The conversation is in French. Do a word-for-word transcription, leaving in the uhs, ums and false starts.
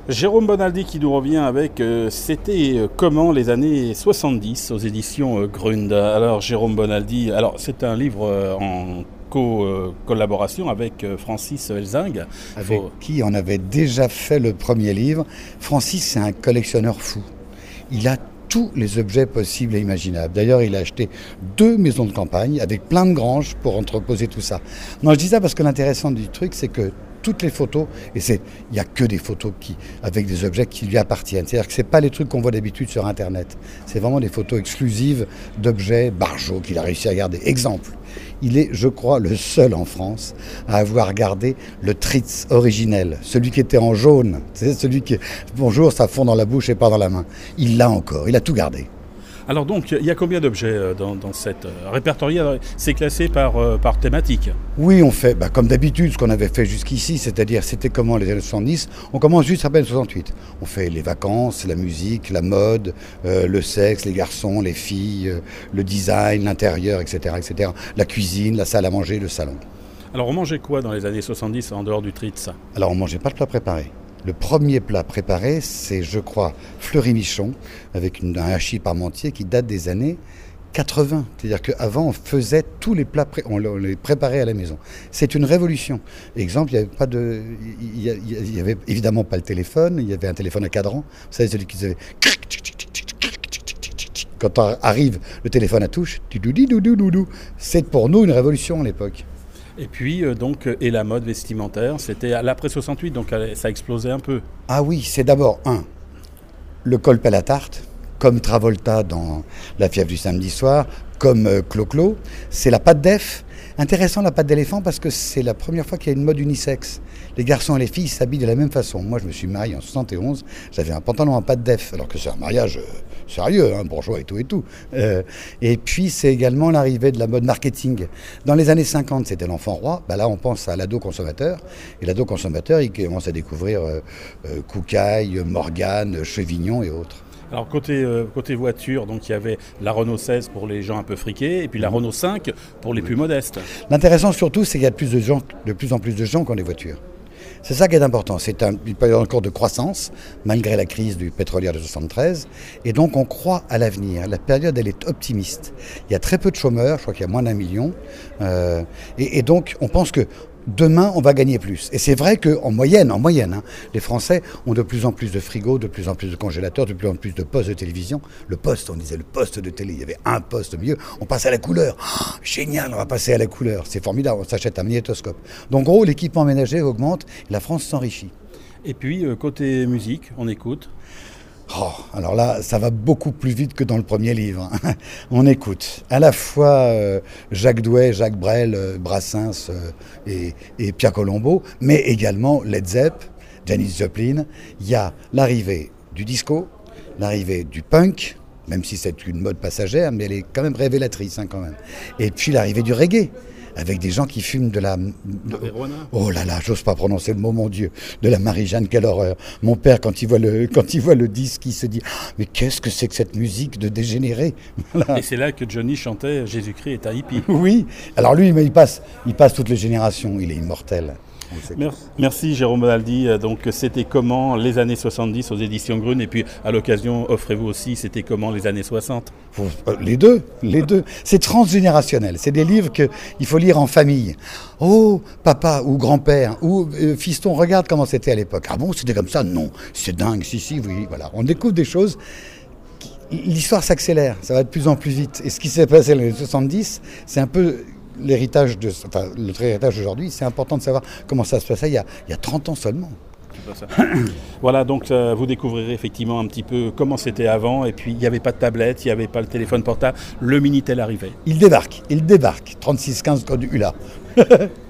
Jérôme Bonaldi qui nous revient avec euh, C'était euh, comment les années soixante-dix aux éditions euh, Grund. Alors Jérôme Bonaldi, alors c'est un livre euh, en co-collaboration avec euh, Francis Elzingue. Avec Faut... qui on avait déjà fait le premier livre. Francis, c'est un collectionneur fou. Il a tous les objets possibles et imaginables. D'ailleurs, il a acheté deux maisons de campagne avec plein de granges pour entreposer tout ça. Non, je dis ça parce que l'intéressant du truc, c'est que toutes les photos, et c'est, il n'y a que des photos qui, avec des objets qui lui appartiennent. C'est-à-dire que ce n'est pas les trucs qu'on voit d'habitude sur Internet. C'est vraiment des photos exclusives d'objets Barjot qu'il a réussi à garder. Exemple, il est, je crois, le seul en France à avoir gardé le Tritz originel, celui qui était en jaune. C'est celui qui, bonjour, ça fond dans la bouche et pas dans la main. Il l'a encore, il a tout gardé. Alors donc, il y a combien d'objets dans, dans cette euh, répertoriée? C'est classé par, euh, par thématique? Oui, on fait, bah, comme d'habitude, ce qu'on avait fait jusqu'ici, c'est-à-dire c'était comment les années soixante-dix, on commence juste après les soixante-huit. On fait les vacances, la musique, la mode, euh, le sexe, les garçons, les filles, euh, le design, l'intérieur, et cetera, et cetera. La cuisine, la salle à manger, le salon. Alors on mangeait quoi dans les années soixante-dix en dehors du Tritz? Alors on mangeait pas de plat préparé. Le premier plat préparé, c'est, je crois, fleury-michon, avec une, un hachis parmentier qui date des années quatre-vingts. C'est-à-dire qu'avant, on faisait tous les plats, pré- on les préparait à la maison. C'est une révolution. Exemple, il n'y avait pas de, il y, il y avait évidemment pas le téléphone, il y avait un téléphone à cadran. Vous savez, celui qui faisait... Quand arrive le téléphone à touche, c'est pour nous une révolution à l'époque. Et puis, euh, donc, et la mode vestimentaire, c'était à l'après soixante-huit, donc ça a explosé un peu. Ah oui, c'est d'abord, un, le col pelle à tarte, comme Travolta dans La fièvre du samedi soir, comme euh, Clo-Clo. C'est la patte d'Ef. Intéressant, la patte d'éléphant, parce que c'est la première fois qu'il y a une mode unisexe. Les garçons et les filles s'habillent de la même façon. Moi, je me suis marié en soixante et onze, j'avais un pantalon en patte d'Ef, alors que c'est un mariage euh, sérieux, hein, bourgeois et tout et tout. Euh, et puis, c'est également l'arrivée de la mode marketing. Dans les années cinquante, c'était l'enfant roi. Bah là, on pense à l'ado consommateur. Et l'ado consommateur, il commence à découvrir euh, euh, Koukaï, Morgane, Chevignon et autres. Alors côté, euh, côté voiture, donc il y avait la Renault seize pour les gens un peu friqués et puis la Renault cinq pour les plus modestes. L'intéressant surtout, c'est qu'il y a de plus, de, gens, de plus en plus de gens qui ont des voitures. C'est ça qui est important. C'est un, une période encore de croissance, malgré la crise du pétrolière de soixante-treize. Et donc on croit à l'avenir. La période, elle est optimiste. Il y a très peu de chômeurs, je crois qu'il y a moins d'un million. Euh, et, et donc on pense que demain, on va gagner plus. Et c'est vrai qu'en moyenne, en moyenne, hein, les Français ont de plus en plus de frigos, de plus en plus de congélateurs, de plus en plus de postes de télévision. Le poste, on disait le poste de télé, il y avait un poste au milieu, on passe à la couleur. Oh, génial, on va passer à la couleur. C'est formidable, on s'achète un magnétoscope. Donc en gros, l'équipement ménager augmente, et la France s'enrichit. Et puis, euh, côté musique, on écoute. Oh, alors là, ça va beaucoup plus vite que dans le premier livre. On écoute à la fois euh, Jacques Douai, Jacques Brel, euh, Brassens euh, et, et Pierre Colombo, mais également Led Zepp, Janis Joplin. Il y a l'arrivée du disco, l'arrivée du punk, même si c'est une mode passagère, mais elle est quand même révélatrice hein, quand même. Et puis l'arrivée du reggae, avec des gens qui fument de la... De... Oh là là, j'ose pas prononcer le mot, mon Dieu, de la Marie-Jeanne, quelle horreur. Mon père, quand il voit le, quand il voit le disque, il se dit « Mais qu'est-ce que c'est que cette musique de dégénéré ?» Et c'est là que Johnny chantait « Jésus-Christ est un hippie ». Oui, alors lui, il passe, il passe toutes les générations, il est immortel. Merci Jérôme Bonaldi. Donc c'était comment les années soixante-dix aux éditions Grund et puis à l'occasion offrez-vous aussi c'était comment les années soixante. Les deux, les deux. C'est transgénérationnel. C'est des livres qu'il faut lire en famille. Oh, papa ou grand-père ou euh, fiston, regarde comment c'était à l'époque. Ah bon, c'était comme ça? Non, c'est dingue. Si, si, oui, voilà. On découvre des choses. L'histoire s'accélère, ça va de plus en plus vite. Et ce qui s'est passé dans les soixante-dix, c'est un peu... L'héritage de, enfin, notre héritage d'aujourd'hui, c'est important de savoir comment ça se passait il y a, il y a trente ans seulement. Voilà, donc euh, vous découvrirez effectivement un petit peu comment c'était avant. Et puis il n'y avait pas de tablette, il n'y avait pas le téléphone portable, le Minitel arrivait. Il débarque, il débarque. trente-six quinze code U L A.